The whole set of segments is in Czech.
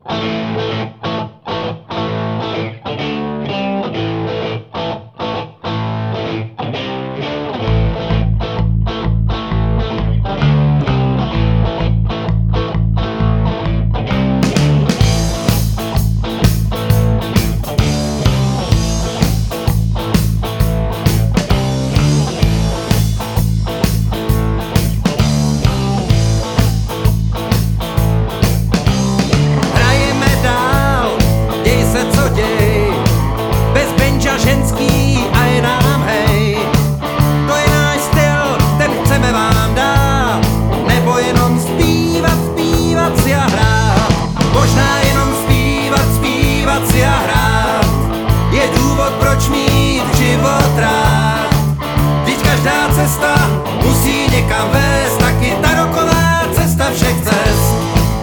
Cesta musí někam vést, taky ta roková cesta všech cest.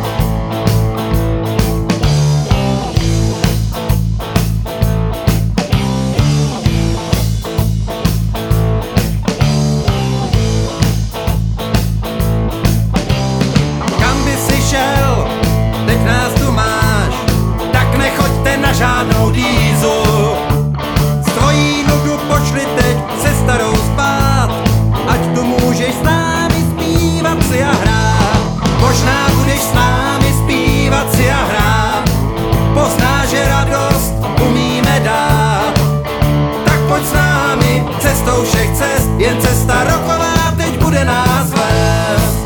Kam by si šel, teď nás tu máš, tak nechoďte na žádnou dýzu. Svojí nudu pošli teď se starou spát, ať tu můžeš s námi zpívat si a hrát. Možná budeš s námi zpívat si a hrát, poznáš, že radost umíme dát. Tak pojď s námi cestou všech cest, jen cesta roková teď bude nás vést.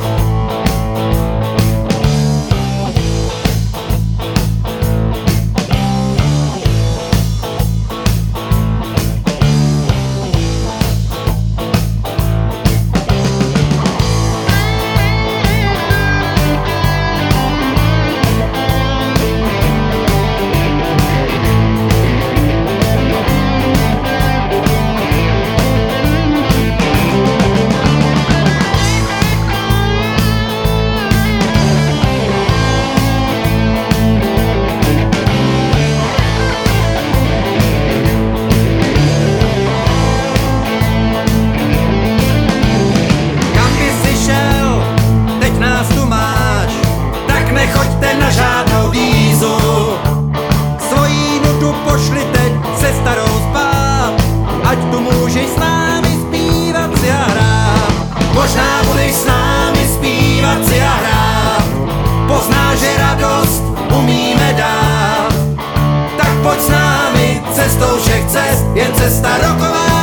Nechoďte na žádnou vízu, svojí nudu pošli teď se starou spát, ať tu můžeš s námi zpívat si a hrát. Možná budeš s námi zpívat si a hrát, poznáš, že radost umíme dát. Tak pojď s námi cestou všech cest, jen cesta roková